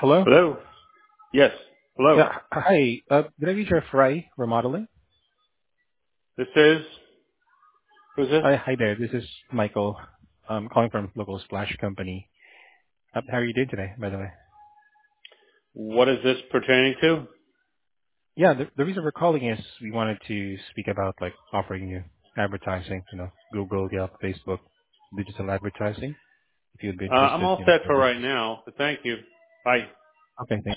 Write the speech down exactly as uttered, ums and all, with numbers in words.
Hello? Hello? Yes. Hello. Yeah. h- Hi. Uh, Did I reach your Fry Remodeling? This is, who's this? Hi hi there. This is Michael. I'm calling from local splash company. Uh, How are you doing today, by the way? What is this pertaining to? Yeah, the the reason we're calling is we wanted to speak about, like, offering you advertising, you know, Google, Yelp, Facebook, digital advertising, if you'd be Uh, I'm interested, all you know, set for for right business. now, but thank you. Bye. Okay, thank